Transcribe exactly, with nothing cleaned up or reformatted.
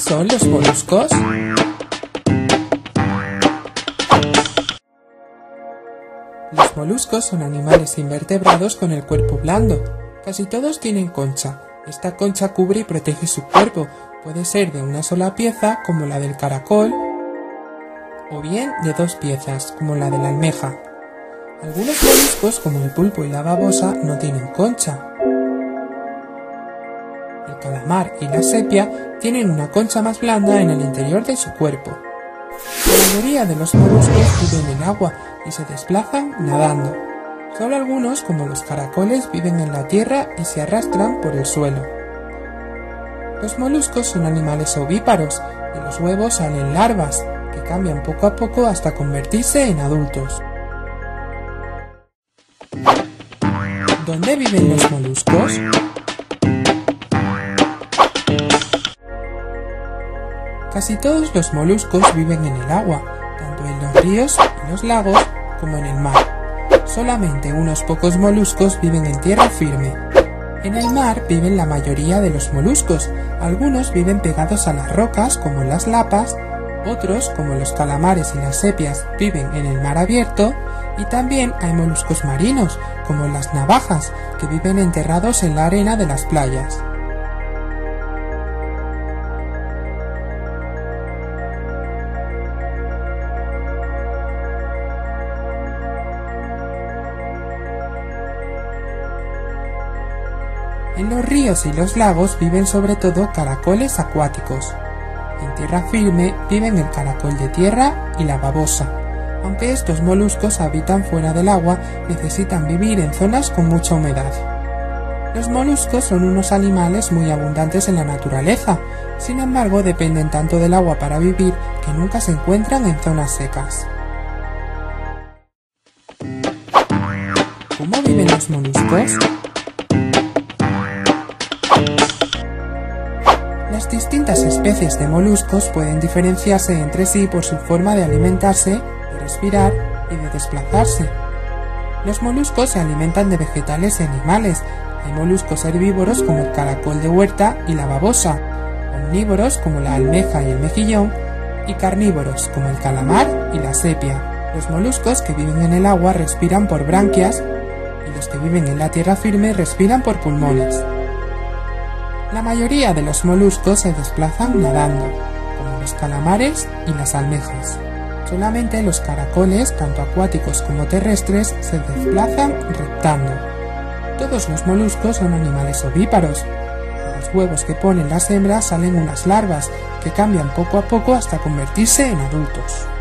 son los moluscos? Los moluscos son animales invertebrados con el cuerpo blando. Casi todos tienen concha. Esta concha cubre y protege su cuerpo. Puede ser de una sola pieza, como la del caracol, o bien de dos piezas, como la de la almeja. Algunos moluscos, como el pulpo y la babosa, no tienen concha. El calamar y la sepia tienen una concha más blanda en el interior de su cuerpo. La mayoría de los moluscos viven en agua y se desplazan nadando. Solo algunos, como los caracoles, viven en la tierra y se arrastran por el suelo. Los moluscos son animales ovíparos. De los huevos salen larvas, que cambian poco a poco hasta convertirse en adultos. ¿Dónde viven los moluscos? Casi todos los moluscos viven en el agua, tanto en los ríos y los lagos como en el mar. Solamente unos pocos moluscos viven en tierra firme. En el mar viven la mayoría de los moluscos. Algunos viven pegados a las rocas, como las lapas. Otros, como los calamares y las sepias, viven en el mar abierto. Y también hay moluscos marinos, como las navajas, que viven enterrados en la arena de las playas. En los ríos y los lagos viven sobre todo caracoles acuáticos. En tierra firme viven el caracol de tierra y la babosa. Aunque estos moluscos habitan fuera del agua, necesitan vivir en zonas con mucha humedad. Los moluscos son unos animales muy abundantes en la naturaleza, sin embargo dependen tanto del agua para vivir que nunca se encuentran en zonas secas. ¿Cómo viven los moluscos? Las distintas especies de moluscos pueden diferenciarse entre sí por su forma de alimentarse, de respirar y de desplazarse. Los moluscos se alimentan de vegetales y animales. Hay moluscos herbívoros como el caracol de huerta y la babosa, omnívoros como la almeja y el mejillón, y carnívoros como el calamar y la sepia. Los moluscos que viven en el agua respiran por branquias y los que viven en la tierra firme respiran por pulmones. La mayoría de los moluscos se desplazan nadando, como los calamares y las almejas. Solamente los caracoles, tanto acuáticos como terrestres, se desplazan reptando. Todos los moluscos son animales ovíparos. De los huevos que ponen las hembras salen unas larvas, que cambian poco a poco hasta convertirse en adultos.